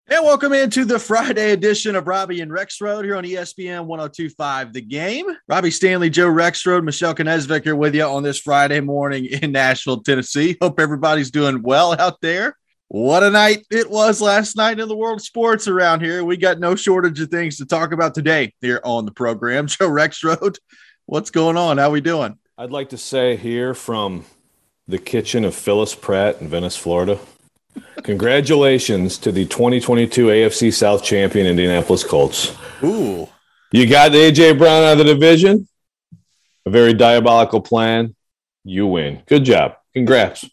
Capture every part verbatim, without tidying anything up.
And welcome into the Friday edition of Robbie and Rexrode here on E S P N one oh two point five The Game. Robbie Stanley, Joe Rexrode, Michelle Knezvik here with you on this Friday morning in Nashville, Tennessee. Hope everybody's doing well out there. What a night it was last night in the world of sports around here. We got no shortage of things to talk about today here on the program. Joe Rexrode, what's going on? How we doing? I'd like to say here from the kitchen of Phyllis Pratt in Venice, Florida, congratulations to the twenty twenty-two A F C South champion Indianapolis Colts. Ooh. You got A J Brown out of the division. A very diabolical plan. You win. Good job. Congrats.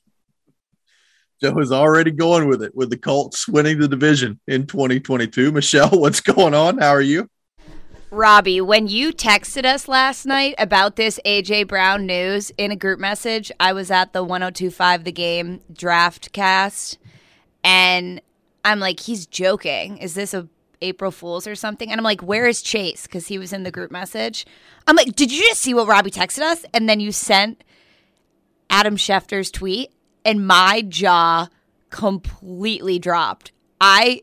Joe is already going with it with the Colts winning the division in twenty twenty-two. Michelle, what's going on? How are you? Robbie, when you texted us last night about this A J Brown news in a group message, I was at the one oh two point five The Game draft cast, and I'm like, he's joking. Is this a April Fool's or something? And I'm like, where is Chase? Because he was in the group message. I'm like, did you just see what Robbie texted us? And then you sent Adam Schefter's tweet, and my jaw completely dropped. I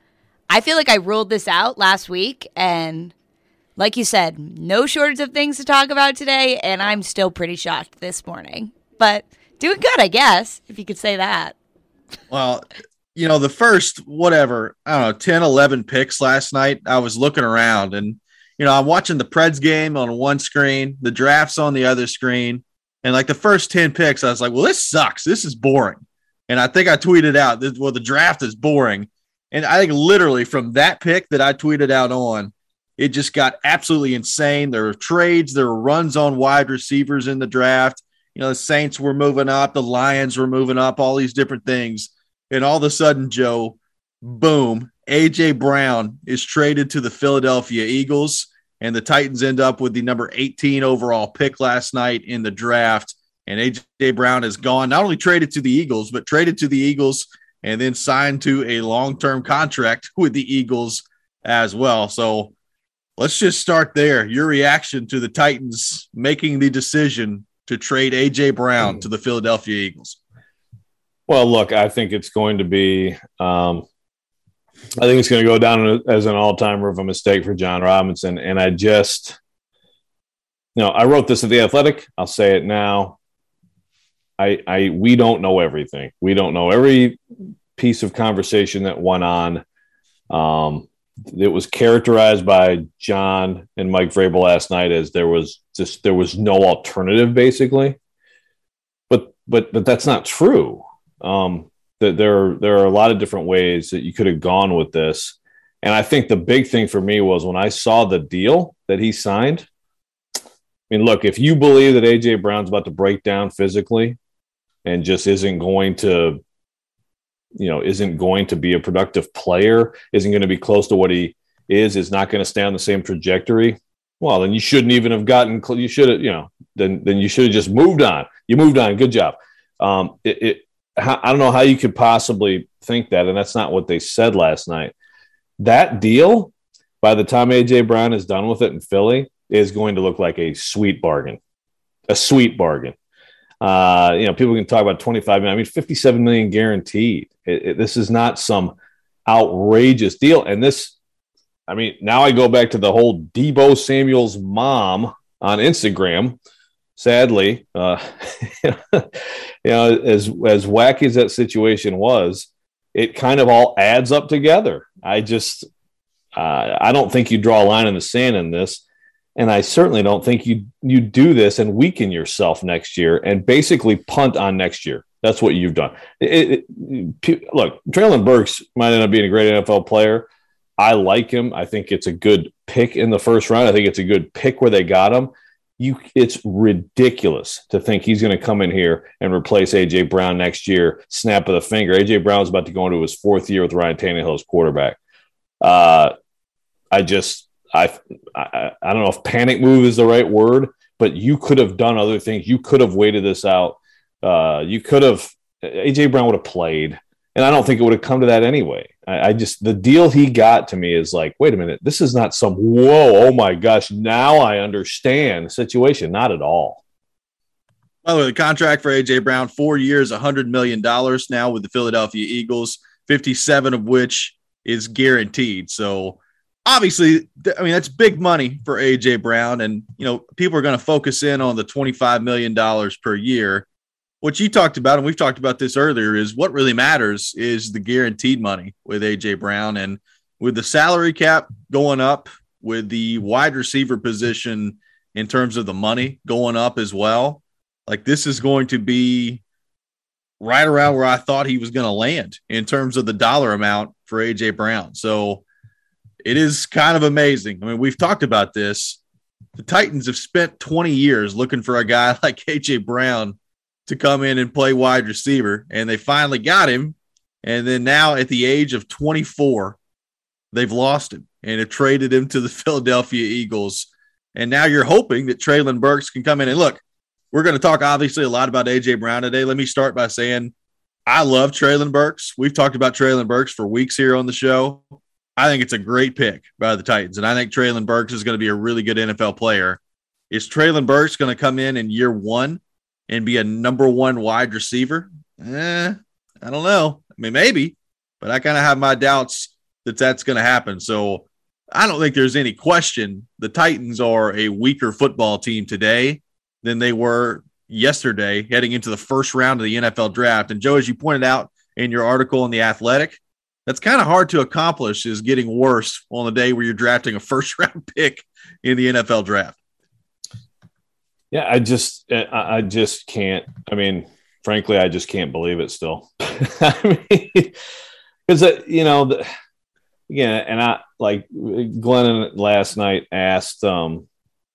I feel like I ruled this out last week, and like you said, no shortage of things to talk about today, and I'm still pretty shocked this morning. But doing good, I guess, if you could say that. Well, you know, the first, whatever, I don't know, ten, eleven picks last night, I was looking around, and, you know, I'm watching the Preds game on one screen, the drafts on the other screen, and like the first ten picks, I was like, well, this sucks. This is boring. And I think I tweeted out, well, the draft is boring. And I think literally from that pick that I tweeted out on, it just got absolutely insane. There were trades, there were runs on wide receivers in the draft. You know, the Saints were moving up, the Lions were moving up, all these different things. And all of a sudden, Joe, boom, A J Brown is traded to the Philadelphia Eagles, and the Titans end up with the number eighteen overall pick last night in the draft. And A J Brown is gone, not only traded to the Eagles, but traded to the Eagles and then signed to a long-term contract with the Eagles as well. So let's just start there. Your reaction to the Titans making the decision to trade A J Brown to the Philadelphia Eagles. Well, look, I think it's going to be um, – I think it's going to go down as an all-timer of a mistake for John Robinson. And I just – you know, I wrote this at The Athletic. I'll say it now. I, I we don't know everything. We don't know every piece of conversation that went on. Um, it was characterized by John and Mike Vrabel last night as there was just there was no alternative, basically. But but but that's not true. Um, that there there are a lot of different ways that you could have gone with this. And I think the big thing for me was when I saw the deal that he signed. I mean, look, if you believe that A J Brown's about to break down physically and just isn't going to, you know, isn't going to be a productive player, isn't going to be close to what he is, is not going to stay on the same trajectory, well, then you shouldn't even have gotten, you should have, you know, then then you should have just moved on. You moved on. Good job. Um, it, it I don't know how you could possibly think that, and that's not what they said last night. That deal, by the time A J Brown is done with it in Philly, is going to look like a sweet bargain, a sweet bargain. Uh, you know, people can talk about twenty-five million. I mean, fifty-seven million guaranteed. It, it, this is not some outrageous deal. And this, I mean, now I go back to the whole Deebo Samuel's mom on Instagram. Sadly, uh, you know, as as wacky as that situation was, it kind of all adds up together. I just, uh, I don't think you draw a line in the sand in this. And I certainly don't think you you do this and weaken yourself next year and basically punt on next year. That's what you've done. It, it, look, Traylon Burks might end up being a great N F L player. I like him. I think it's a good pick in the first round. I think it's a good pick where they got him. You, it's ridiculous to think he's going to come in here and replace A J Brown next year. Snap of the finger. A J Brown's about to go into his fourth year with Ryan Tannehill as quarterback. Uh, I just. I, I I don't know if panic move is the right word, but you could have done other things. You could have waited this out. Uh, you could have – A J Brown would have played, and I don't think it would have come to that anyway. I, I just – the deal he got to me is like, wait a minute, this is not some, whoa, oh my gosh, now I understand the situation. Not at all. By the way, the contract for A J Brown, four years, one hundred million dollars now with the Philadelphia Eagles, fifty-seven of which – is guaranteed. So obviously, I mean, that's big money for A J Brown. And, you know, people are going to focus in on the twenty-five million dollars per year. What you talked about, and we've talked about this earlier, is what really matters is the guaranteed money with A J Brown. And with the salary cap going up, with the wide receiver position in terms of the money going up as well, like this is going to be right around where I thought he was going to land in terms of the dollar amount for A J Brown. So it is kind of amazing. I mean, we've talked about this. The Titans have spent twenty years looking for a guy like A J Brown to come in and play wide receiver, and they finally got him. And then now at the age of twenty-four, they've lost him and have traded him to the Philadelphia Eagles. And now you're hoping that Treylon Burks can come in. And look, we're going to talk obviously a lot about A J Brown today. Let me start by saying I love Treylon Burks. We've talked about Treylon Burks for weeks here on the show. I think it's a great pick by the Titans, and I think Treylon Burks is going to be a really good N F L player. Is Treylon Burks going to come in in year one and be a number one wide receiver? Eh, I don't know. I mean, maybe, but I kind of have my doubts that that's going to happen. So I don't think there's any question the Titans are a weaker football team today than they were yesterday heading into the first round of the N F L draft. And Joe, as you pointed out in your article in The Athletic, that's kind of hard to accomplish, is getting worse on the day where you're drafting a first round pick in the N F L draft. Yeah, I just, I just can't. I mean, frankly, I just can't believe it still. I mean, because, you know, the, again, and I like Glennon last night asked, um,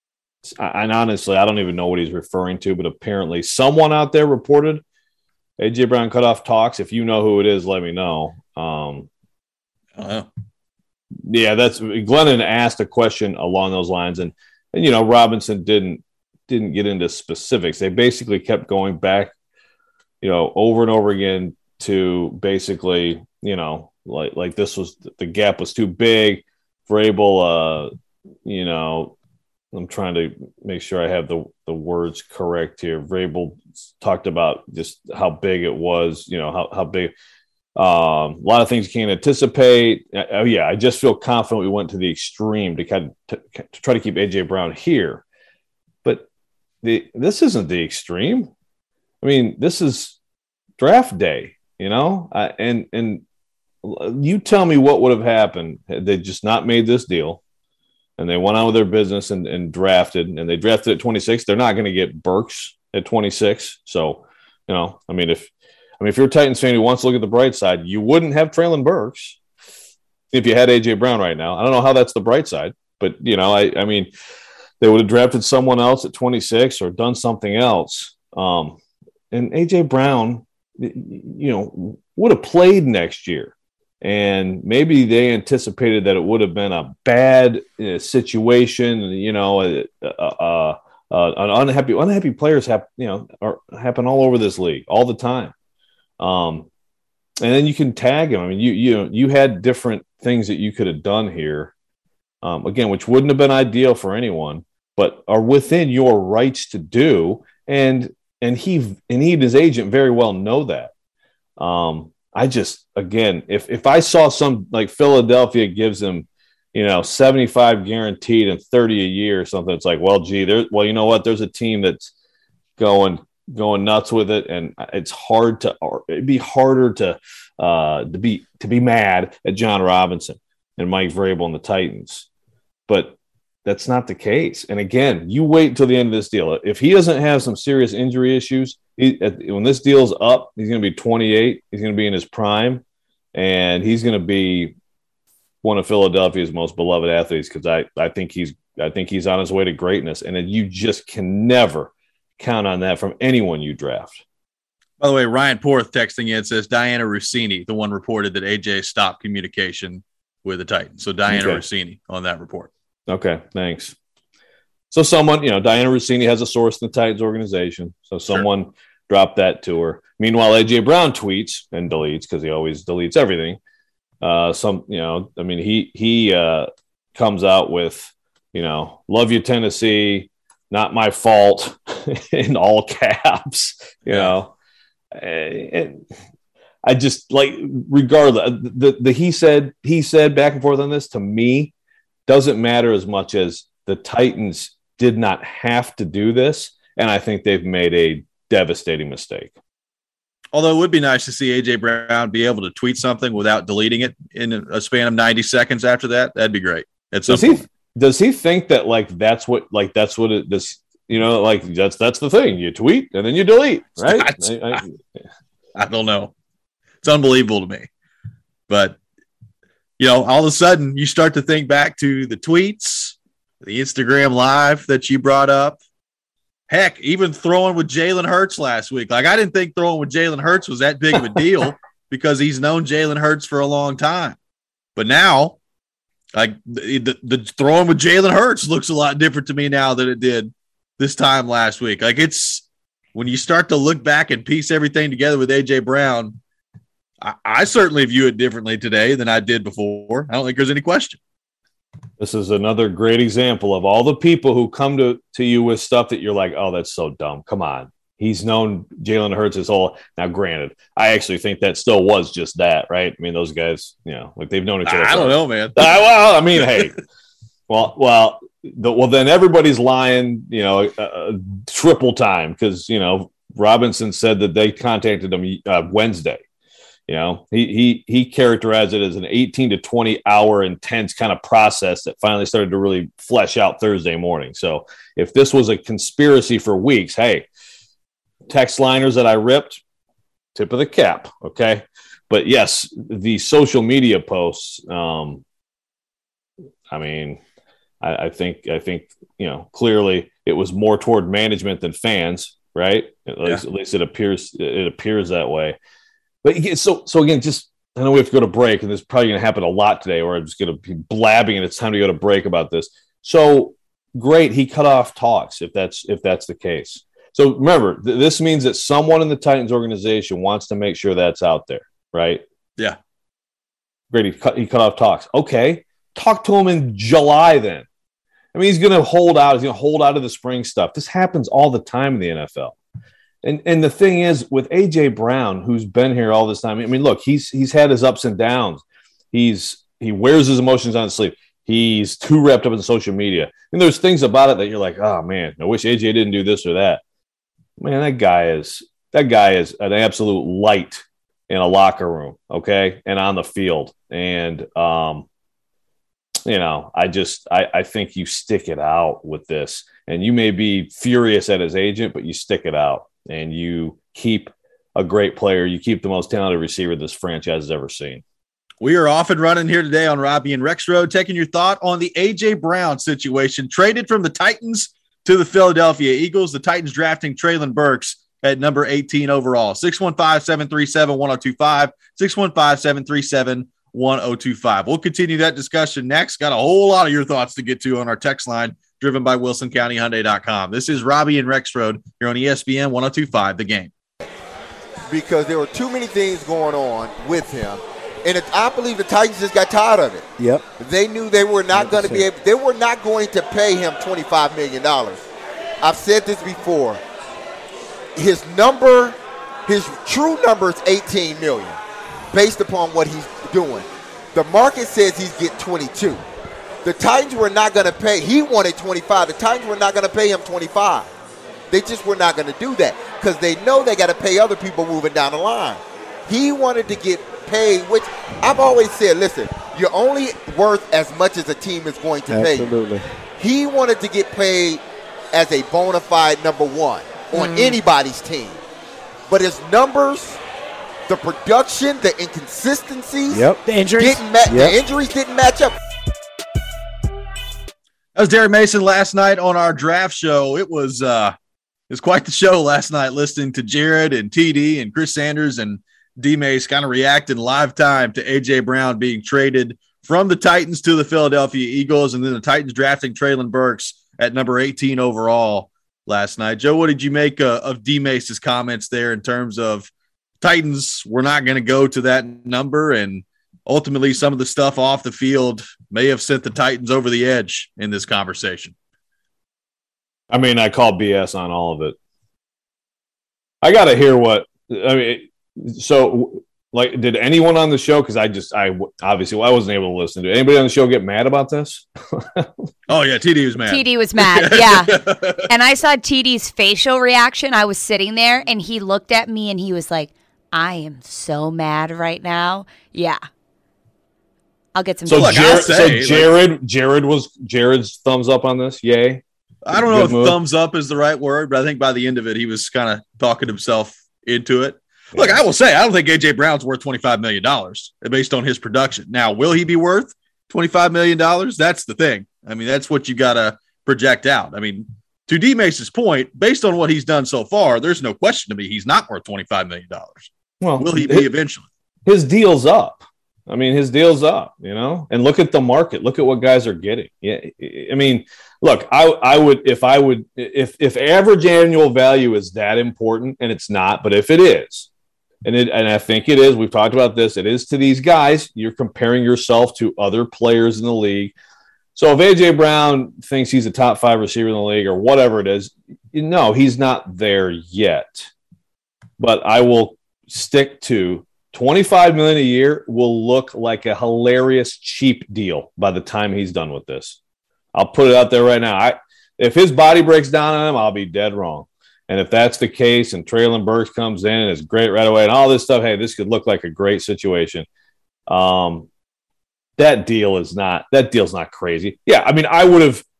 and honestly, I don't even know what he's referring to, but apparently someone out there reported A J Brown cutoff talks. If you know who it is, let me know. Um, uh, yeah, that's Glennon asked a question along those lines, and, and you know, Robinson didn't didn't get into specifics. They basically kept going back, you know, over and over again to basically, you know, like like this was the gap was too big for Abel. Uh, you know, I'm trying to make sure I have the the words correct here. Vrabel talked about just how big it was, you know, how how big. Um, a lot of things you can't anticipate. Uh, oh yeah, I just feel confident we went to the extreme to kind of to, to try to keep A J Brown here, but the this isn't the extreme. I mean, this is draft day, you know, uh, and and you tell me what would have happened had they just not made this deal, and they went on with their business and, and drafted, and they drafted at twenty-six. They're not going to get Burks at twenty-six, so you know, I mean, if I mean, if you're a Titans fan who wants to look at the bright side, you wouldn't have Treylon Burks if you had A J Brown right now. I don't know how that's the bright side, but, you know, I, I mean, they would have drafted someone else at twenty-six or done something else. Um, and A J Brown, you know, would have played next year. And maybe they anticipated that it would have been a bad uh, situation, you know, uh, uh, uh, an unhappy, unhappy players have, you know, are, happen all over this league all the time. Um, and then you can tag him. I mean, you you know, you had different things that you could have done here, um, again, which wouldn't have been ideal for anyone, but are within your rights to do. And and he and he and his agent very well know that. Um, I just again, if if I saw some like Philadelphia gives him, you know, seventy-five guaranteed and thirty a year or something, it's like, well, gee, there. Well, you know what? There's a team that's going. going nuts with it, and it's hard to it'd be harder to uh to be to be mad at John Robinson and Mike Vrabel and the Titans, but that's not the case. And again, you wait until the end of this deal. If he doesn't have some serious injury issues, he, when this deal's up, he's going to be twenty-eight. He's going to be in his prime, and he's going to be one of Philadelphia's most beloved athletes, because I I think he's I think he's on his way to greatness, and you just can never count on that from anyone you draft. By the way, Ryan Porth texting in says Diana Rossini, the one reported that A J stopped communication with the Titans. So Diana okay. Rossini on that report. Okay, thanks. So someone, you know, Diana Rossini has a source in the Titans organization. So someone sure. dropped that to her. Meanwhile, A J Brown tweets and deletes, because he always deletes everything. Uh, some, you know, I mean, he he uh, comes out with, you know, love you, Tennessee. Not my fault in all caps, you know. And I just like, regardless, the, the he said, he said back and forth on this, to me, doesn't matter as much as the Titans did not have to do this. And I think they've made a devastating mistake. Although it would be nice to see A J Brown be able to tweet something without deleting it in a span of ninety seconds after that. That'd be great. At some does he, point. does he think that like, that's what, like, that's what it, this, you know, like that's, that's the thing. You tweet and then you delete, right? I, I, I don't know. It's unbelievable to me. But, you know, all of a sudden you start to think back to the tweets, the Instagram live that you brought up. Heck, even throwing with Jalen Hurts last week. Like, I didn't think throwing with Jalen Hurts was that big of a deal because he's known Jalen Hurts for a long time. But now, like, the, the, the throwing with Jalen Hurts looks a lot different to me now than it did this time last week. Like, it's when you start to look back and piece everything together with A J Brown, I, I certainly view it differently today than I did before. I don't think there's any question. This is another great example of all the people who come to, to you with stuff that you're like, oh, that's so dumb. Come on. He's known Jalen Hurts his whole – now, granted, I actually think that still was just that, right? I mean, those guys, you know, like they've known each other. I don't know, man. Uh, well, I mean, hey, well, well, the, well, then everybody's lying, you know, uh, triple time because, you know, Robinson said that they contacted him uh, Wednesday. You know, he he he characterized it as an eighteen to twenty hour intense kind of process that finally started to really flesh out Thursday morning. So if this was a conspiracy for weeks, hey, text liners that I ripped, tip of the cap, okay? But yes, the social media posts, um, I mean, I, I think I think you know clearly it was more toward management than fans, right? At least, yeah. at least it appears it appears that way. But so, so again, just I know we have to go to break, and this is probably going to happen a lot today, or I'm just going to be blabbing, and it's time to go to break about this. So great, he cut off talks if that's if that's the case. So remember, th- this means that someone in the Titans organization wants to make sure that's out there, right? Yeah. Great, he cut, he cut off talks. Okay, talk to him in July then. I mean, he's going to hold out. He's going to hold out of the spring stuff. This happens all the time in the N F L. And and the thing is, with A J Brown, who's been here all this time, I mean, look, he's he's had his ups and downs. He's he wears his emotions on his sleeve. He's too wrapped up in social media. And there's things about it that you're like, oh man, I wish A J didn't do this or that. Man, that guy is that guy is an absolute light in a locker room, okay, and on the field. And um, you know, I just I, I think you stick it out with this, and you may be furious at his agent, but you stick it out. And you keep a great player. You keep the most talented receiver this franchise has ever seen. We are off and running here today on Robbie and Rex Road, taking your thought on the A J Brown situation. Traded from the Titans to the Philadelphia Eagles. The Titans drafting Treylon Burks at number eighteen overall. six one five, seven three seven, one oh two five. six one five, seven three seven, one oh two five. We'll continue that discussion next. Got a whole lot of your thoughts to get to on our text line, driven by Wilson County Hyundai dot com. This is Robbie and Rex Road here on E S P N one oh two point five, The Game. Because there were too many things going on with him. And it, I believe the Titans just got tired of it. Yep. They knew they were not going to be able, they were not going to pay him twenty-five million dollars. I've said this before. His number, his true number is eighteen million dollars based upon what he's doing. The market says he's getting twenty-two. The Titans were not going to pay. He wanted twenty-five. The Titans were not going to pay him twenty-five. They just were not going to do that because they know they got to pay other people moving down the line. He wanted to get paid, which I've always said, listen, you're only worth as much as a team is going to pay you. Absolutely. He wanted to get paid as a bona fide number one on mm. anybody's team. But his numbers, the production, the inconsistencies, yep. the injuries, didn't ma- yep. the injuries didn't match up. That was Derek Mason last night on our draft show. It was uh, it was quite the show last night, listening to Jared and T D and Chris Sanders and D Mace kind of react in live time to A J Brown being traded from the Titans to the Philadelphia Eagles, and then the Titans drafting Treylon Burks at number eighteen overall last night. Joe, what did you make uh, of D Mace's comments there in terms of Titans were not going to go to that number, and ultimately some of the stuff off the field may have sent the Titans over the edge in this conversation? I mean, I call B S on all of it. I got to hear what – I mean, so Like, did anyone on the show? Because I just, I obviously, well, I wasn't able to listen to it. Anybody on the show get mad about this? Oh yeah, T D was mad. T D was mad, yeah. And I saw T D's facial reaction. I was sitting there, and he looked at me, and he was like, "I am so mad right now." Yeah, I'll get some. So, Look, Jared, say, so Jared, like, Jared was Jared's thumbs up on this. Yay! I don't know Good if move. thumbs up is the right word, but I think by the end of it, he was kind of talking himself into it. Look, I will say, I don't think A J Brown's worth twenty-five million dollars based on his production. Now, will he be worth twenty-five million dollars? That's the thing. I mean, that's what you got to project out. I mean, to D. Mace's point, based on what he's done so far, there's no question to me he's not worth twenty-five million dollars. Well, will he be his, eventually? His deal's up. I mean, his deal's up, you know, and look at the market. Look at what guys are getting. Yeah. I mean, look, I, I would, if I would, if, if average annual value is that important, and it's not, but if it is, And it, and I think it is. We've talked about this. It is to these guys. You're comparing yourself to other players in the league. So if A J Brown thinks he's a top five receiver in the league or whatever it is, no, he's not there yet. But I will stick to twenty-five million dollars a year will look like a hilarious cheap deal by the time he's done with this. I'll put it out there right now. I, if his body breaks down on him, I'll be dead wrong. And if that's the case and Treylon Burks comes in and is great right away and all this stuff, hey, this could look like a great situation. Um, that deal is not – that deal's not crazy. Yeah, I mean, I would have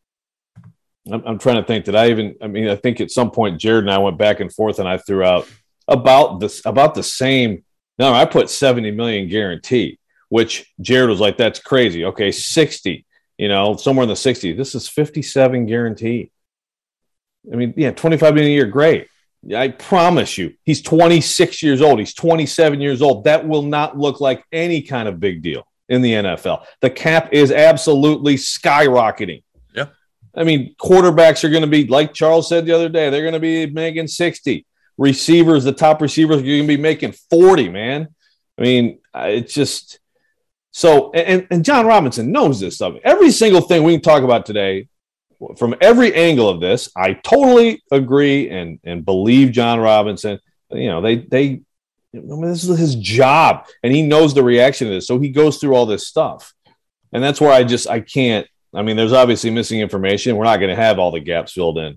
– I'm, I'm trying to think. Did I even – I mean, I think at some point Jared and I went back and forth and I threw out about this about the same – no, I put seventy million dollars guarantee, which Jared was like, that's crazy. Okay, sixty, you know, somewhere in the sixties. This is fifty-seven guaranteed. I mean, yeah, twenty-five million dollars a year, great. I promise you, he's twenty-six years old. He's twenty-seven years old. That will not look like any kind of big deal in the N F L. The cap is absolutely skyrocketing. Yeah. I mean, quarterbacks are going to be, like Charles said the other day, they're going to be making sixty. Receivers, the top receivers, are going to be making forty, man. I mean, it's just so, and, and John Robinson knows this stuff. Every single thing we can talk about today, from every angle of this, I totally agree and, and believe John Robinson. You know, they, they, I mean, this is his job and he knows the reaction to this. So he goes through all this stuff. And that's where I just, I can't, I mean, there's obviously missing information. We're not going to have all the gaps filled in.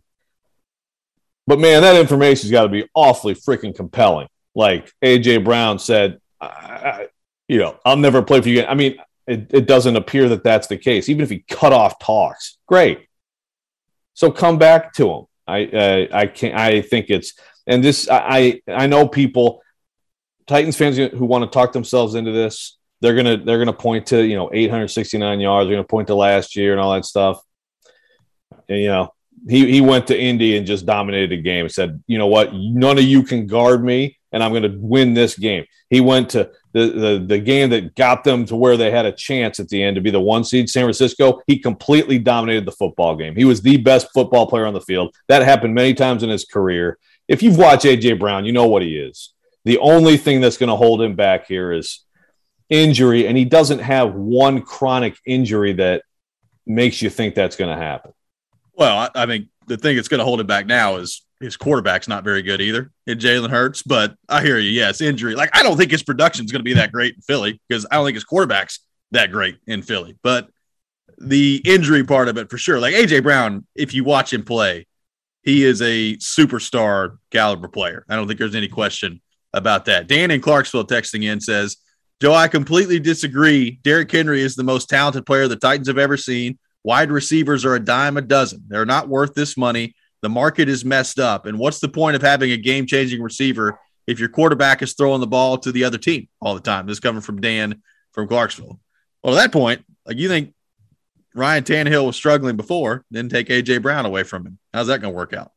But man, that information's got to be awfully freaking compelling. Like A J Brown said, I, I, you know, I'll never play for you again. I mean, it, it doesn't appear that that's the case. Even if he cut off talks, great. So come back to him. I uh, I can't. I think it's and this. I I know people, Titans fans who want to talk themselves into this. They're gonna they're gonna point to you know eight hundred sixty-nine yards. They're gonna point to last year and all that stuff. And you know he he went to Indy and just dominated the game. Said you know what, none of you can guard me, and I'm gonna win this game. He went to the, the the game that got them to where they had a chance at the end to be the one seed, San Francisco. He completely dominated the football game. He was the best football player on the field. That happened many times in his career. If you've watched A J Brown, you know what he is. The only thing that's going to hold him back here is injury, and he doesn't have one chronic injury that makes you think that's going to happen. Well, I, I mean, the thing that's going to hold him back now is his quarterback's not very good either in Jalen Hurts, but I hear you. Yes, injury. Like, I don't think his production is going to be that great in Philly because I don't think his quarterback's that great in Philly, but the injury part of it for sure. Like A J Brown, if you watch him play, he is a superstar caliber player. I don't think there's any question about that. Dan in Clarksville texting in says, Joe, I completely disagree. Derrick Henry is the most talented player the Titans have ever seen. Wide receivers are a dime a dozen. They're not worth this money. The market is messed up. And what's the point of having a game-changing receiver if your quarterback is throwing the ball to the other team all the time? This is coming from Dan from Clarksville. Well, at that point, like you think Ryan Tannehill was struggling before, then take A J Brown away from him. How's that going to work out?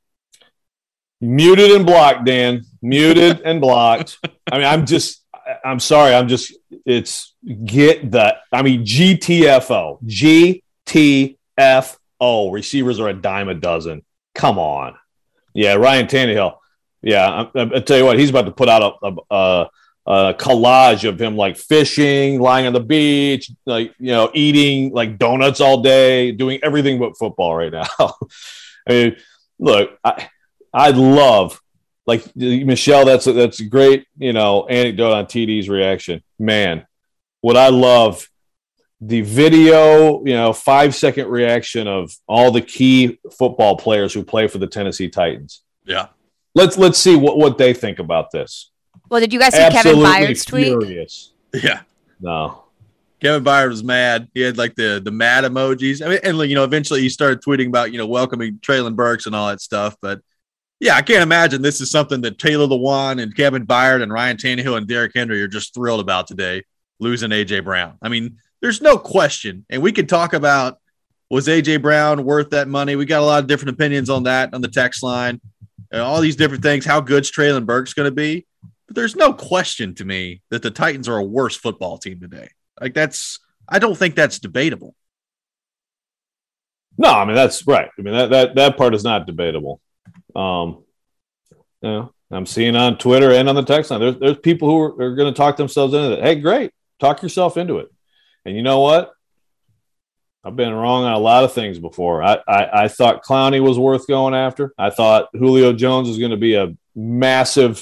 Muted and blocked, Dan. Muted and blocked. I mean, I'm just – I'm sorry. I'm just – it's get the – I mean, G T F O. G T F O. Receivers are a dime a dozen. Come on. Yeah, Ryan Tannehill. Yeah, I, I tell you what, he's about to put out a, a, a collage of him like fishing, lying on the beach, like, you know, eating like donuts all day, doing everything but football right now. I mean, look, I, I'd love, like Michelle, that's a, that's a great, you know, anecdote on T D's reaction. Man, what I love, the video, you know, five second reaction of all the key football players who play for the Tennessee Titans. Yeah. Let's let's see what, what they think about this. Well, did you guys see Absolutely Kevin Byard's tweet? Furious. Yeah. No. Kevin Byard was mad. He had like the the mad emojis. I mean, and you know, eventually he started tweeting about, you know, welcoming Treylon Burks and all that stuff. But yeah, I can't imagine this is something that Taylor Lewan and Kevin Byard and Ryan Tannehill and Derrick Henry are just thrilled about today, losing A J Brown. I mean, there's no question. And we could talk about, was A J Brown worth that money? We got a lot of different opinions on that on the text line, and all these different things. How good's Treylon Burks going to be? But there's no question to me that the Titans are a worse football team today. Like that's, I don't think that's debatable. No, I mean, that's right. I mean, that, that, that part is not debatable. Um, you know, I'm seeing on Twitter and on the text line, there's, there's people who are, are going to talk themselves into it. Hey, great. Talk yourself into it. And you know what? I've been wrong on a lot of things before. I, I, I thought Clowney was worth going after. I thought Julio Jones was going to be a massive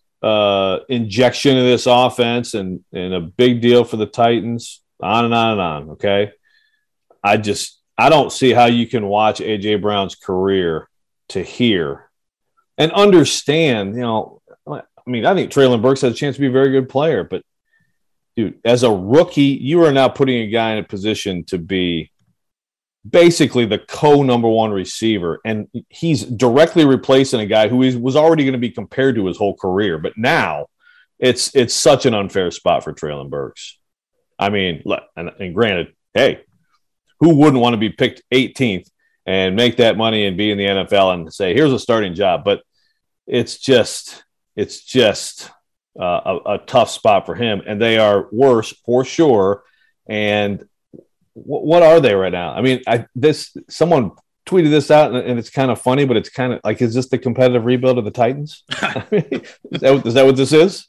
uh, injection of this offense and, and a big deal for the Titans, on and on and on, okay? I just – I don't see how you can watch A J Brown's career to hear and understand, you know, I mean, I think Treylon Burks has a chance to be a very good player, but, dude, as a rookie, you are now putting a guy in a position to be basically the co-number one receiver, and he's directly replacing a guy who is, was already going to be compared to his whole career. But now it's it's such an unfair spot for Treylon Burks. I mean, and, and granted, hey, who wouldn't want to be picked eighteenth and make that money and be in the N F L and say, here's a starting job? But it's just it's just uh, a, a tough spot for him, and they are worse for sure. And what are they right now? I mean, I this someone tweeted this out, and it's kind of funny, but it's kind of like, is this the competitive rebuild of the Titans? I mean, is, that, is that what this is?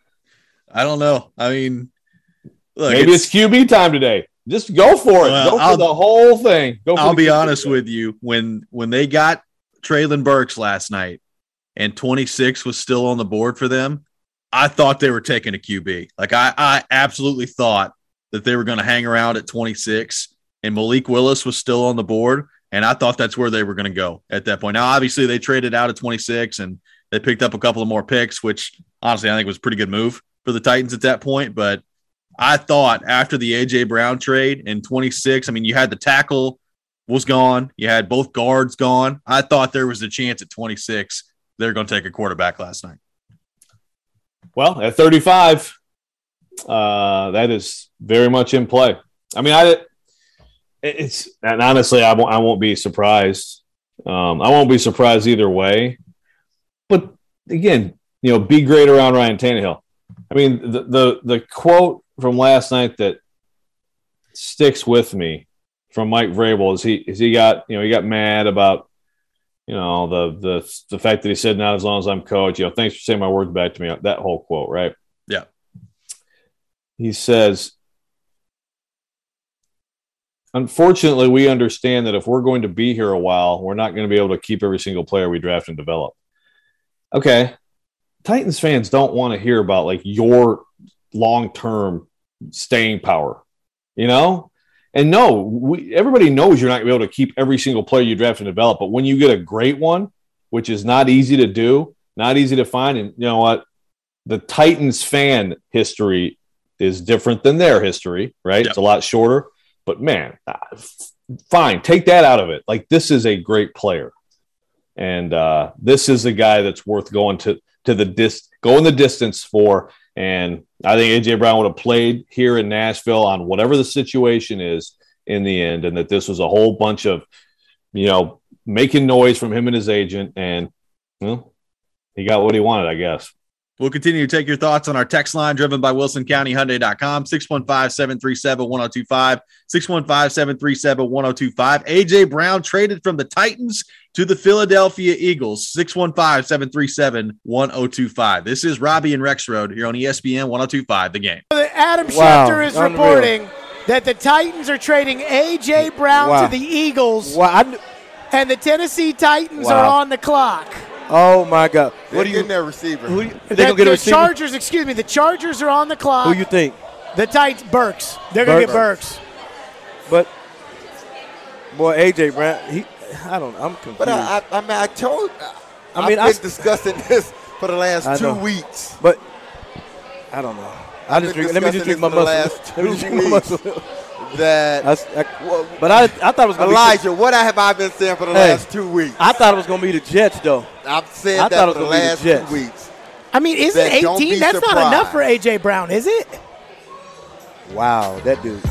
I don't know. I mean, look, maybe it's, it's Q B time today. Just go for it. Well, go for I'll, the whole thing. Go for I'll be honest with you. When when they got Treylon Burks last night, and twenty-six was still on the board for them, I thought they were taking a Q B. Like I, I absolutely thought that they were going to hang around at twenty-six, and Malik Willis was still on the board, and I thought that's where they were going to go at that point. Now, obviously, they traded out at twenty-six, and they picked up a couple of more picks, which honestly I think was a pretty good move for the Titans at that point. But I thought after the A J Brown trade in twenty-six, I mean, you had the tackle was gone, you had both guards gone. I thought there was a chance at twenty-six they're going to take a quarterback last night. Well, at thirty-five, uh, that is very much in play. I mean, I it's and honestly, I won't I won't be surprised. Um, I won't be surprised either way. But again, you know, be great around Ryan Tannehill. I mean, the the the quote from last night that sticks with me from Mike Vrabel is he is he got you know he got mad about you know the the the fact that he said not as long as I'm coach. You know, thanks for saying my words back to me. That whole quote, right? Yeah. He says, unfortunately, we understand that if we're going to be here a while, we're not going to be able to keep every single player we draft and develop. Okay. Titans fans don't want to hear about like your long-term staying power, you know? And no, we, everybody knows you're not going to be able to keep every single player you draft and develop, but when you get a great one, which is not easy to do, not easy to find, and you know what? The Titans fan history is different than their history, right? Yep. It's a lot shorter, but man, fine. Take that out of it. Like, this is a great player. And uh, this is a guy that's worth going to, to the dis going the distance for. And I think A J Brown would have played here in Nashville on whatever the situation is in the end. And that this was a whole bunch of, you know, making noise from him and his agent. And well, he got what he wanted, I guess. We'll continue to take your thoughts on our text line driven by Wilson County Hyundai dot com, six one five, seven three seven, one oh two five, six one five, seven three seven, one oh two five. A J Brown traded from the Titans to the Philadelphia Eagles, six one five, seven three seven, one oh two five. This is Robbie and Rex Road here on E S P N one oh two five, The Game. Adam Wow, Schefter is unreal. reporting that the Titans are trading A J Brown Wow. to the Eagles, Wow, I kn- and the Tennessee Titans Wow. are on the clock. Oh my God! They're What do you? getting their receiver. Who, they The, gonna get a the receiver? Chargers, excuse me, the Chargers are on the clock. Who you think? The Titans, Burks. They're going to get Burks. Burks. But boy, A J Brown, he, I don't. I'm confused. But I, I, I mean, I told. I mean, I've I- been discussing this for the last I two know. weeks. But I don't know. I just been drink, let me just discussing drink my this muscle. for the Let me last just drink my two muscle. That I, I, but I, I thought it was going to be. Elijah, what have I been saying for the Hey, last two weeks? I thought it was going to be the Jets, though. I've said I that thought it for was the gonna be the last Jets. two weeks. I mean, isn't That don't be eighteen? That's not surprised. enough for A J. Brown, is it? Wow, that dude.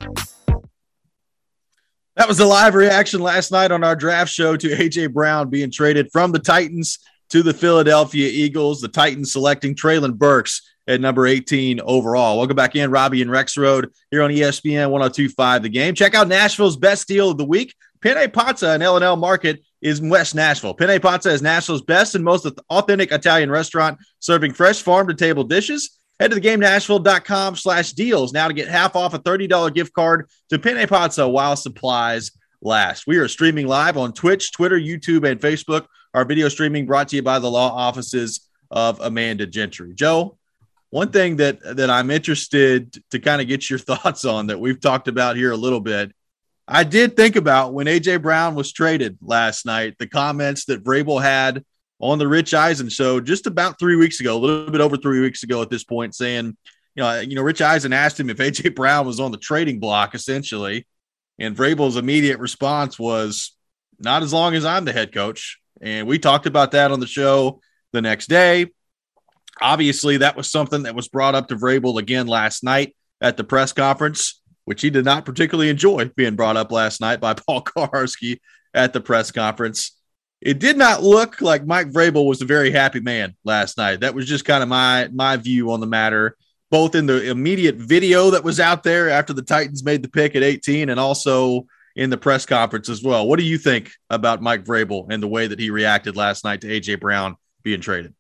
That was the live reaction last night on our draft show to A J. Brown being traded from the Titans to the Philadelphia Eagles. The Titans selecting Treylon Burks at number eighteen overall. Welcome back in, Robbie and Rex Road here on E S P N one oh two point five The Game. Check out Nashville's best deal of the week. Penne Pazza in L and L Market is in West Nashville. Penne Pazza is Nashville's best and most authentic Italian restaurant, serving fresh farm-to-table dishes. Head to the game nashville dot com slash deals now to get half off a thirty dollars gift card to Penne Pazza while supplies last. We are streaming live on Twitch, Twitter, YouTube, and Facebook. Our video streaming brought to you by the law offices of Amanda Gentry. Joe, one thing that, that I'm interested to kind of get your thoughts on that we've talked about here a little bit, I did think about when A J. Brown was traded last night, the comments that Vrabel had on the Rich Eisen show just about three weeks ago, a little bit over three weeks ago at this point, saying, you know, you know, Rich Eisen asked him if A J. Brown was on the trading block, essentially. And Vrabel's immediate response was, not as long as I'm the head coach. And we talked about that on the show the next day. Obviously, that was something that was brought up to Vrabel again last night at the press conference, which he did not particularly enjoy being brought up last night by Paul Kaharski at the press conference. It did not look like Mike Vrabel was a very happy man last night. That was just kind of my, my view on the matter, both in the immediate video that was out there after the Titans made the pick at eighteen and also in the press conference as well. What do you think about Mike Vrabel and the way that he reacted last night to A J. Brown being traded?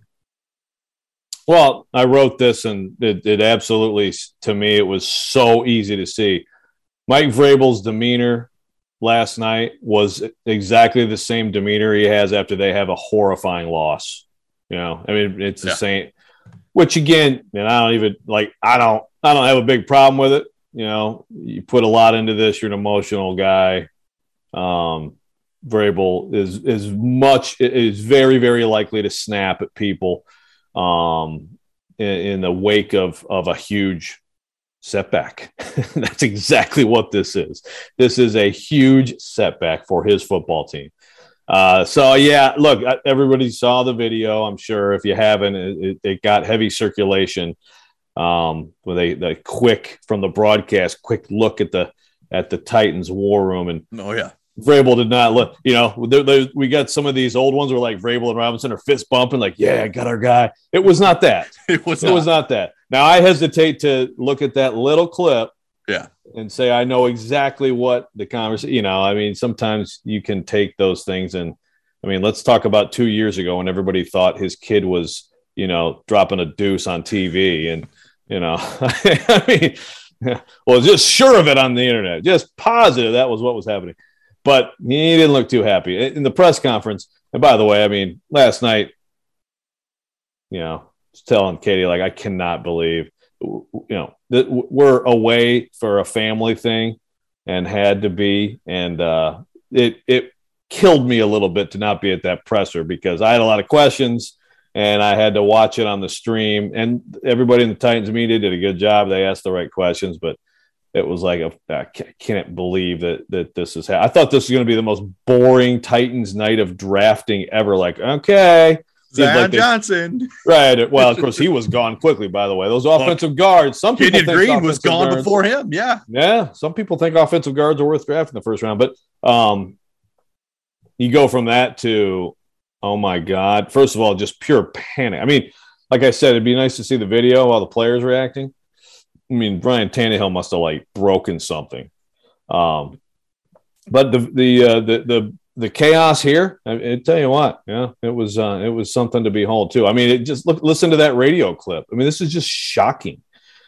Well, I wrote this, and it, it absolutely, to me, it was so easy to see. Mike Vrabel's demeanor last night was exactly the same demeanor he has after they have a horrifying loss. You know, I mean, it's the Yeah. same. Which again, and I don't even like. I don't. I don't have a big problem with it. You know, you put a lot into this. You're an emotional guy. Um, Vrabel is is much is very very likely to snap at people um, in, in the wake of of a huge setback. That's exactly what this is. This is a huge setback for his football team. Uh, so yeah, look, everybody saw the video. I'm sure if you haven't, it, it got heavy circulation. Um, with a the quick from the broadcast, quick look at the at the Titans war room, and Oh, yeah. Vrabel did not look. You know, there, there, we got some of these old ones where like Vrabel and Robinson are fist bumping, like, yeah, I got our guy. It was not that. It was It not. was not that. Now I hesitate to look at that little clip, Yeah. and say I know exactly what the conversation. You know, I mean, sometimes you can take those things, and I mean, let's talk about two years ago when everybody thought his kid was, you know, dropping a deuce on T V, and you know, I mean, well, just sure of it on the internet, just positive that was what was happening. But he didn't look too happy in the press conference. And by the way, I mean, last night, you know, just telling Katie, like, I cannot believe, you know, that we're away for a family thing and had to be. And uh, it, it killed me a little bit to not be at that presser because I had a lot of questions and I had to watch it on the stream. And everybody in the Titans media did a good job. They asked the right questions, but it was like, a, I can't believe that that this is. Ha- I thought this was going to be the most boring Titans night of drafting ever. Like, okay, Zion like they, Johnson. right? Well, of course, he was gone quickly. By the way, those offensive guards. Some people Kenyon think Green was offensive gone guards- before him. Yeah. Yeah, some people think offensive guards are worth drafting in the first round, but um, you go from that to, oh my God! First of all, just pure panic. I mean, like I said, it'd be nice to see the video while the players reacting. I mean, Brian Tannehill must have like broken something. Um, but the the uh, the the the chaos here, I, I tell you what, yeah, it was uh, it was something to behold too. I mean, it just look listen to that radio clip. I mean, this is just shocking.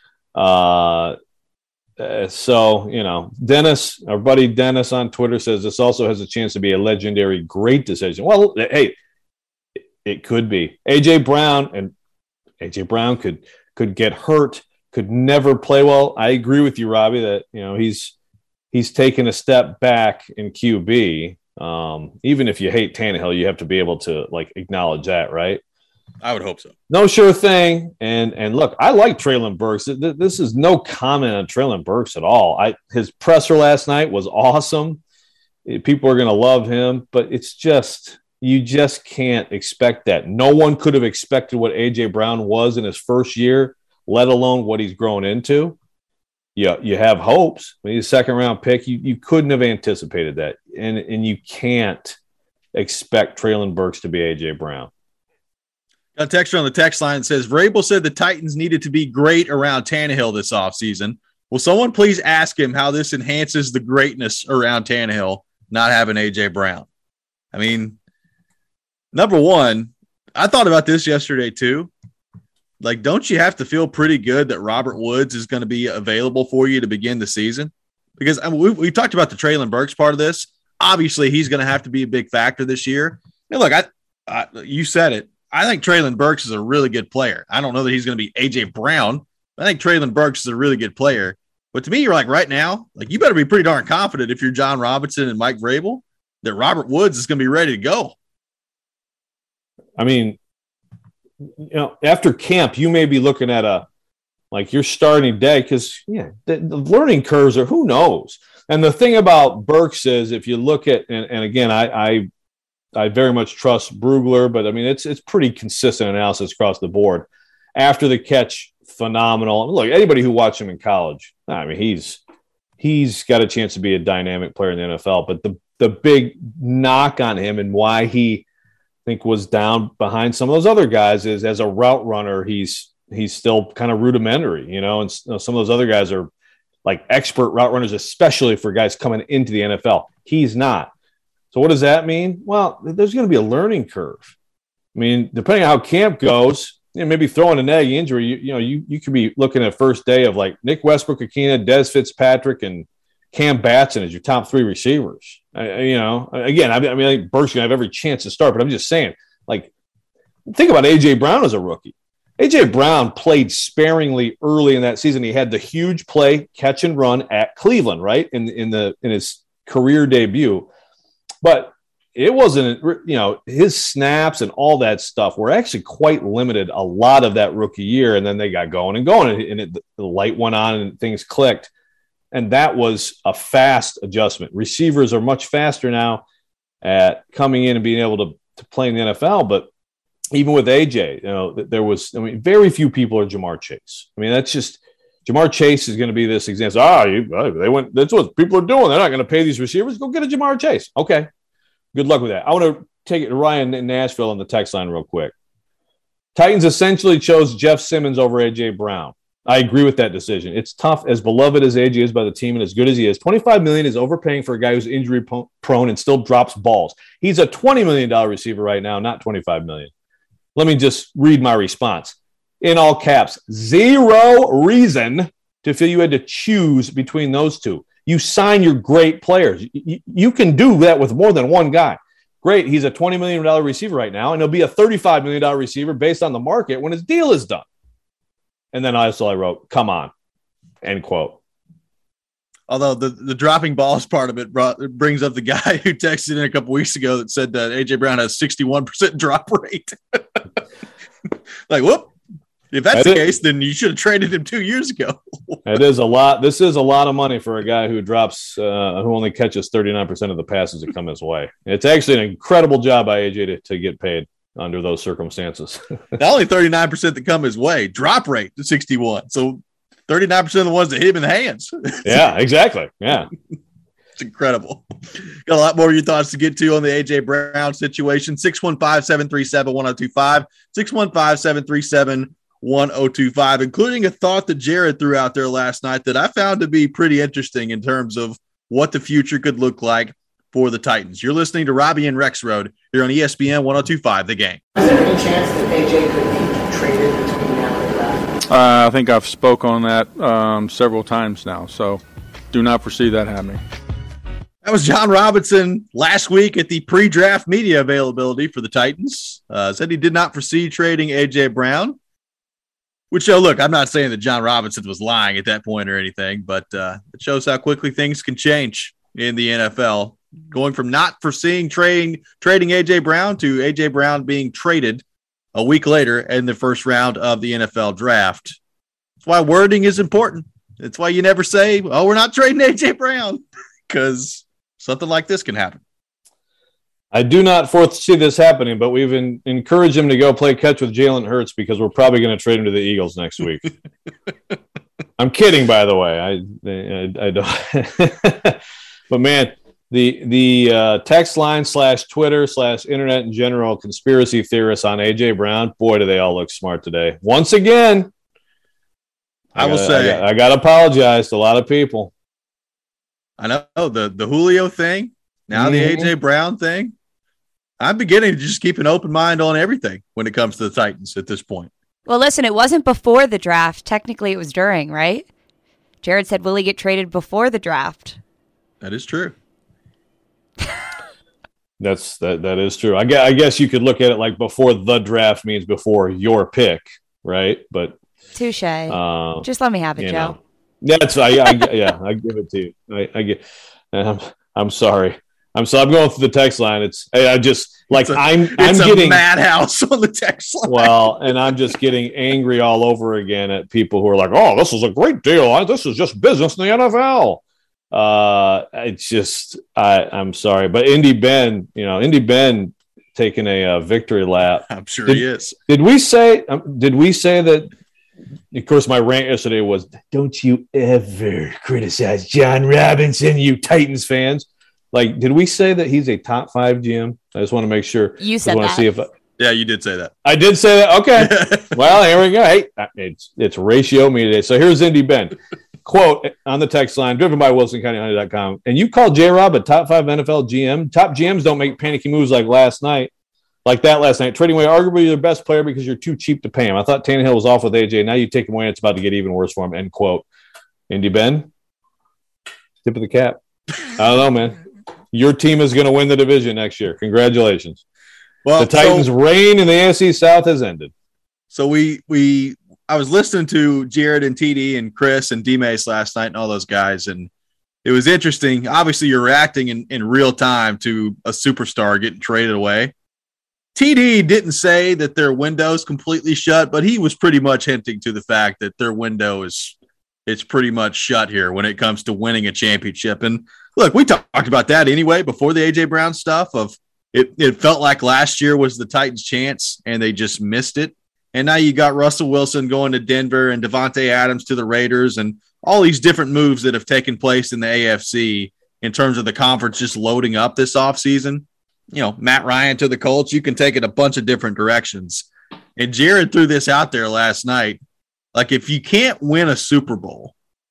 Uh, uh, so you know, Dennis, our buddy Dennis on Twitter says this also has a chance to be a legendary great decision. Well, hey, it could be. A J Brown, and A J Brown could could get hurt, could never play well. I agree with you, Robbie, that you know he's he's taken a step back in Q B. Um, even if you hate Tannehill, you have to be able to like acknowledge that, right? I would hope so. No sure thing. And and look, I like Treylon Burks. This is no comment on Treylon Burks at all. I his presser last night was awesome. People are going to love him, but it's just you just can't expect that. No one could have expected what A J Brown was in his first year, let alone what he's grown into. Yeah, you have hopes. I mean, he's a second round pick. You you couldn't have anticipated that, and and you can't expect Treylon Burks to be A J Brown. Got a texter on the text line that says Vrabel said the Titans needed to be great around Tannehill this offseason. Will someone please ask him how this enhances the greatness around Tannehill not having A J Brown? I mean, number one, I thought about this yesterday too. Like, don't you have to feel pretty good that Robert Woods is going to be available for you to begin the season? Because I mean, we, we talked about the Treylon Burks part of this. Obviously, he's going to have to be a big factor this year. And look, I, I you said it. I think Treylon Burks is a really good player. I don't know that he's going to be A J Brown. I think Treylon Burks is a really good player. But to me, you're like right now, like you better be pretty darn confident if you're John Robinson and Mike Vrabel that Robert Woods is going to be ready to go. I mean, you know, after camp, you may be looking at a like your starting day because yeah, the, the learning curves are who knows. And the thing about Burks is if you look at and, and again, I, I I very much trust Brugler, but I mean it's it's pretty consistent analysis across the board. After the catch, phenomenal. Look, anybody who watched him in college, I mean he's he's got a chance to be a dynamic player in the N F L. But the the big knock on him and why he I think was down behind some of those other guys is as a route runner, he's he's still kind of rudimentary, you know, and you know, some of those other guys are like expert route runners, especially for guys coming into the N F L. He's not. So what does that mean? Well, there's going to be a learning curve. I mean, depending on how camp goes, you know, maybe throwing an egg injury, you, you know, you, you could be looking at first day of like Nick Westbrook-Akina, Dez Fitzpatrick, and Cam Batson as your top three receivers. I, you know, again, I mean, I mean, I think Burke's going to have every chance to start, but I'm just saying, like, think about A J Brown as a rookie. A J Brown played sparingly early in that season. He had the huge play, catch and run at Cleveland, right, in in the in his career debut. But it wasn't, you know, his snaps and all that stuff were actually quite limited a lot of that rookie year. And then they got going and going, and it, the light went on and things clicked. And that was a fast adjustment. Receivers are much faster now at coming in and being able to, to play in the N F L. But even with A J, you know, there was, I mean, very few people are Jamar Chase. I mean, that's just, Jamar Chase is going to be this example. Ah, you, they went, that's what people are doing. They're not going to pay these receivers. Go get a Jamar Chase. Okay. Good luck with that. I want to take it to Ryan in Nashville on the text line real quick. Titans essentially chose Jeff Simmons over A J Brown. I agree with that decision. It's tough. As beloved as A J is by the team and as good as he is, twenty-five million dollars is overpaying for a guy who's injury prone and still drops balls. He's a twenty million dollars receiver right now, not twenty-five million dollars. Let me just read my response. In all caps, zero reason to feel you had to choose between those two. You sign your great players. You, you can do that with more than one guy. Great. He's a twenty million dollars receiver right now, and he'll be a thirty-five million dollars receiver based on the market when his deal is done. And then also I wrote, come on, end quote. Although the, the dropping balls part of it, brought, it brings up the guy who texted in a couple weeks ago that said that A J Brown has sixty-one percent drop rate. Like, whoop. If that's that the is, case, then you should have traded him two years ago. It is a lot. This is a lot of money for a guy who drops, uh, who only catches thirty-nine percent of the passes that come his way. It's actually an incredible job by A J to, to get paid under those circumstances. Not only thirty-nine percent that come his way, drop rate to sixty-one. So thirty-nine percent of the ones that hit him in the hands. Yeah, exactly. Yeah. It's incredible. Got a lot more of your thoughts to get to on the A J Brown situation. six one five, seven three seven, one oh two five. six one five, seven three seven, one oh two five, including a thought that Jared threw out there last night that I found to be pretty interesting in terms of what the future could look like for the Titans. You're listening to Robbie and Rex Road here on E S P N one oh two five, The Game. Is there any chance that A J could be traded between now and the draft? Uh, I think I've spoke on that um, several times now, so do not foresee that happening. That was John Robinson last week at the pre-draft media availability for the Titans. uh, said he did not foresee trading A J Brown. Which, oh, look, I'm not saying that John Robinson was lying at that point or anything, but uh, it shows how quickly things can change in the N F L. Going from not foreseeing trading trading A J Brown to A J Brown being traded a week later in the first round of the N F L draft. That's why wording is important. That's why you never say, oh, we're not trading A J Brown, because something like this can happen. I do not foresee this happening, but we've in, encouraged him to go play catch with Jalen Hurts because we're probably going to trade him to the Eagles next week. I'm kidding, by the way. I I, I don't. But, man, the the uh, text line slash Twitter slash internet in general conspiracy theorists on A J Brown, boy, do they all look smart today. Once again, I, I will gotta, say. I got to apologize to a lot of people. I know the, the Julio thing, now mm-hmm. the A J Brown thing. I'm beginning to just keep an open mind on everything when it comes to the Titans at this point. Well, listen, it wasn't before the draft. Technically, it was during, right? Jared said, will he get traded before the draft? That is true. That's that. That is true. I guess, I guess you could look at it like before the draft means before your pick, right? But touche. Uh, just let me have it, Joe. Know. That's I, I. Yeah, I give it to you. I, I get. I'm, I'm sorry. I'm so I'm going through the text line. It's I just like it's a, I'm I'm it's getting a madhouse on the text line. Well, and I'm just getting angry all over again at people who are like, "Oh, this is a great deal. This is just business in the N F L." Uh, it's just I I'm sorry, but Indy Ben, you know, Indy Ben taking a uh, victory lap. I'm sure did, he is. Did we say? Um, did we say that? Of course, my rant yesterday was, "Don't you ever criticize John Robinson, you Titans fans." Like, did we say that he's a top five G M? I just want to make sure. You said that. See if I, yeah, you did say that. I did say that. Okay. Well, here we go. Hey, it's it's ratio me today. So here's Indy Ben. Quote on the text line, driven by Wilson County Honey dot com. And you call J-Rob a top five N F L G M? Top G Ms don't make panicky moves like last night, like that last night. Trading away arguably their best player because you're too cheap to pay him. I thought Tannehill was off with A J. Now you take him away and it's about to get even worse for him. End quote. Indy Ben, tip of the cap. I don't know, man. Your team is going to win the division next year. Congratulations. Well, the Titans' so, reign in the A F C South has ended. So we we I was listening to Jared and T D and Chris and D-Mace last night and all those guys, and it was interesting. Obviously, you're reacting in, in real time to a superstar getting traded away. T D didn't say that their window's completely shut, but he was pretty much hinting to the fact that their window is it's pretty much shut here when it comes to winning a championship. And look, we talked about that anyway before the A J Brown stuff of it, it felt like last year was the Titans' chance and they just missed it. And now you got Russell Wilson going to Denver and Devontae Adams to the Raiders and all these different moves that have taken place in the A F C in terms of the conference just loading up this offseason. You know, Matt Ryan to the Colts, you can take it a bunch of different directions. And Jared threw this out there last night. Like, if you can't win a Super Bowl,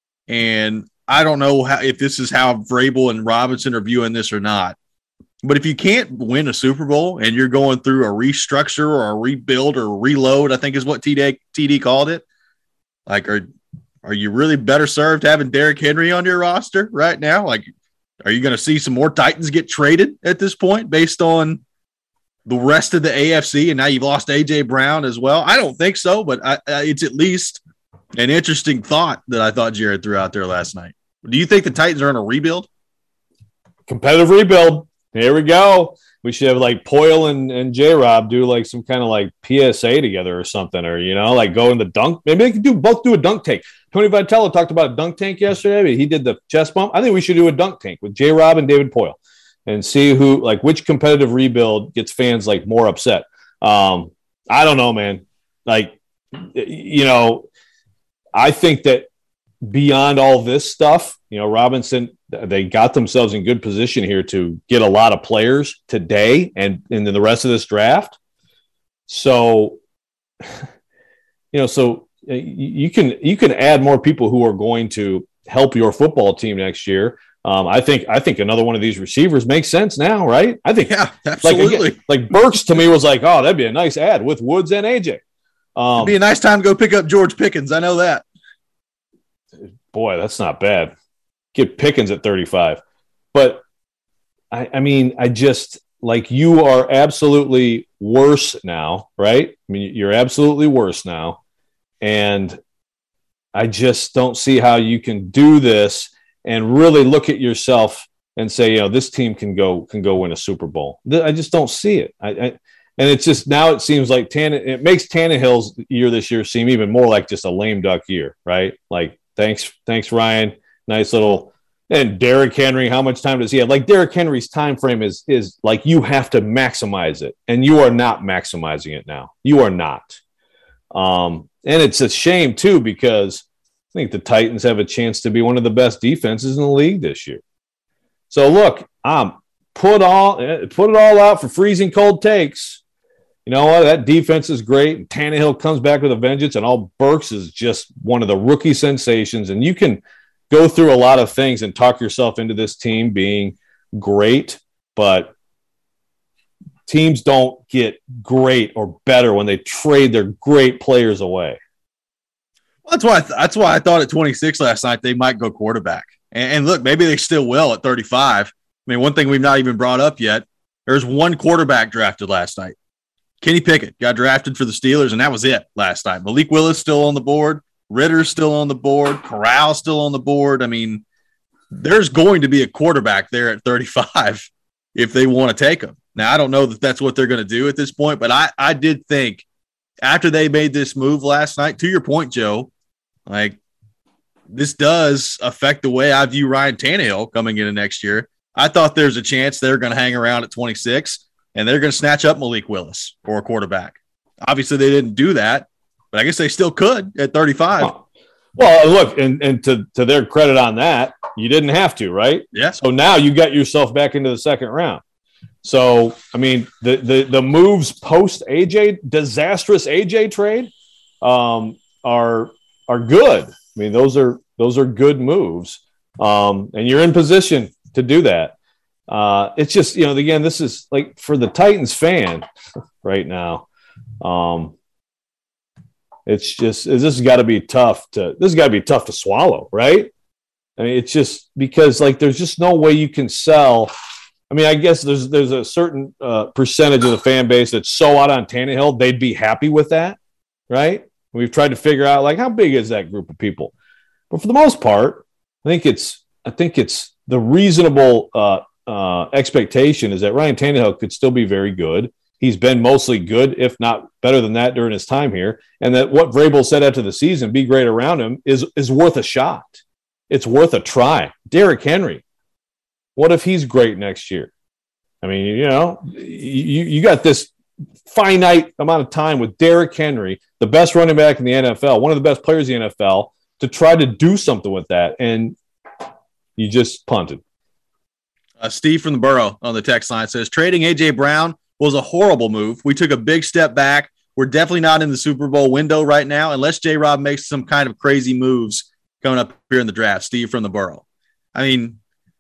and I don't know how, if this is how Vrabel and Robinson are viewing this or not, but if you can't win a Super Bowl and you're going through a restructure or a rebuild or reload, I think is what T D, T D called it, like, are, are you really better served having Derrick Henry on your roster right now? Like, are you going to see some more Titans get traded at this point based on the rest of the A F C, and now you've lost A J Brown as well? I don't think so, but I, I, it's at least an interesting thought that I thought Jared threw out there last night. Do you think the Titans are in a rebuild? Competitive rebuild. Here we go. We should have like Poyle and, and J-Rob do like some kind of like P S A together or something, or, you know, like go in the dunk. Maybe they could do both do a dunk tank. Tony Vitello talked about a dunk tank yesterday, but he did the chest bump. I think we should do a dunk tank with J-Rob and David Poyle and see who, like, which competitive rebuild gets fans like more upset. Um, I don't know, man. Like, you know, I think that beyond all this stuff, you know, Robinson, they got themselves in good position here to get a lot of players today and, and then the rest of this draft. So, you know, so you can, you can add more people who are going to help your football team next year. Um, I think I think another one of these receivers makes sense now, right? I think, yeah, absolutely. Like, again, like Burks to me was like, oh, that'd be a nice ad with Woods and A J. Um, It'd be a nice time to go pick up George Pickens. I know that. Boy, that's not bad. Get Pickens at thirty-five. But, I, I mean, I just like you are absolutely worse now, right? I mean, you're absolutely worse now. And I just don't see how you can do this and really look at yourself and say, you know, this team can go can go win a Super Bowl. I just don't see it. I, I and it's just now it seems like Tanne, it makes Tannehill's year this year seem even more like just a lame duck year, right? Like, thanks, thanks, Ryan. Nice little. And Derrick Henry, how much time does he have? Like Derrick Henry's time frame is is like you have to maximize it, and you are not maximizing it now. You are not. Um, and it's a shame too because I think the Titans have a chance to be one of the best defenses in the league this year. So look, um, put all put it all out for freezing cold takes. You know what? That defense is great. And Tannehill comes back with a vengeance, and all Burks is just one of the rookie sensations. And you can go through a lot of things and talk yourself into this team being great, but teams don't get great or better when they trade their great players away. Well, that's why I th- that's why I thought at twenty-six last night they might go quarterback. And, and look, maybe they still will at thirty-five. I mean, one thing we've not even brought up yet, there's one quarterback drafted last night. Kenny Pickett got drafted for the Steelers, and that was it last night. Malik Willis still on the board. Ritter's still on the board. Corral's still on the board. I mean, there's going to be a quarterback there at thirty-five if they want to take him. Now, I don't know that that's what they're going to do at this point, but I, I did think after they made this move last night, to your point, Joe, like this does affect the way I view Ryan Tannehill coming into next year. I thought there's a chance they're going to hang around at twenty-six and they're going to snatch up Malik Willis for a quarterback. Obviously, they didn't do that, but I guess they still could at thirty-five. Well, well look, and, and to, to their credit on that, you didn't have to, right? Yeah. So now you got yourself back into the second round. So, I mean, the the, the moves post-A J, disastrous A J trade um, are are good. I mean, those are those are good moves, um, and you're in position to do that. Uh, it's just, you know, again, this is like for the Titans fan right now. Um, it's just this has got to be tough to this has got to be tough to swallow, right? I mean, it's just because like there's just no way you can sell. I mean, I guess there's there's a certain uh, percentage of the fan base that's so out on Tannehill they'd be happy with that, right? We've tried to figure out like how big is that group of people, but for the most part, I think it's I think it's the reasonable uh, uh, expectation is that Ryan Tannehill could still be very good. He's been mostly good, if not better than that, during his time here, and that what Vrabel said after the season, be great around him, is is worth a shot. It's worth a try. Derrick Henry, what if he's great next year? I mean, you know, you you got this finite amount of time with Derrick Henry, the best running back in the N F L, one of the best players in the N F L, to try to do something with that, and you just punted. Uh, Steve from the Borough on the text line says, trading A J. Brown was a horrible move. We took a big step back. We're definitely not in the Super Bowl window right now unless J-Rob makes some kind of crazy moves coming up here in the draft. Steve from the Borough. I mean,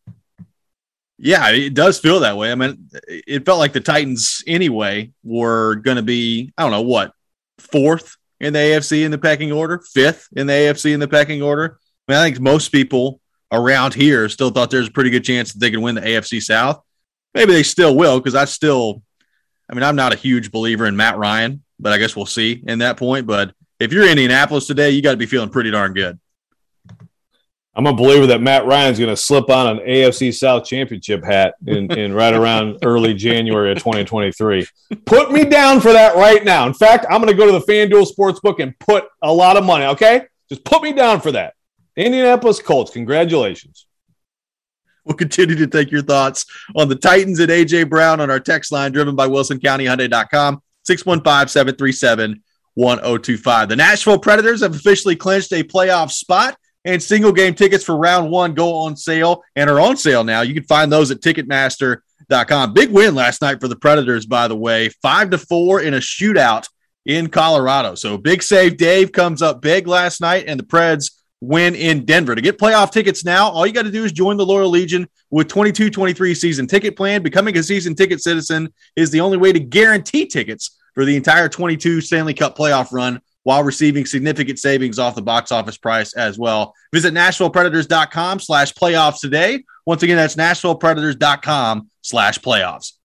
yeah, it does feel that way. I mean, it felt like the Titans anyway were going to be, I don't know, what, fourth in the A F C in the pecking order, fifth in the A F C in the pecking order. I mean, I think most people around here still thought there's a pretty good chance that they could win the A F C South. Maybe they still will because I still, I mean, I'm not a huge believer in Matt Ryan, but I guess we'll see in that point. But if you're Indianapolis today, you got to be feeling pretty darn good. I'm a believer that Matt Ryan's going to slip on an A F C South championship hat in, in right around early January of twenty twenty-three. Put me down for that right now. In fact, I'm going to go to the FanDuel Sportsbook and put a lot of money, okay? Just put me down for that. Indianapolis Colts, congratulations. We'll continue to take your thoughts on the Titans and A J. Brown on our text line driven by Wilson County Hyundai dot com, six one five, seven three seven, one oh two five. The Nashville Predators have officially clinched a playoff spot, and single game tickets for round one go on sale and are on sale now. You can find those at Ticketmaster dot com. Big win last night for the Predators, by the way, five to four in a shootout in Colorado. So Big Save Dave comes up big last night, and the Preds win in Denver. To get playoff tickets now, all you got to do is join the Loyal Legion with twenty-two twenty-three season ticket plan. Becoming a season ticket citizen is the only way to guarantee tickets for the entire twenty-two Stanley Cup playoff run while receiving significant savings off the box office price as well. Visit Nashville Predators dot com slash playoffs today. Once again, that's Nashville Predators dot com slash playoffs.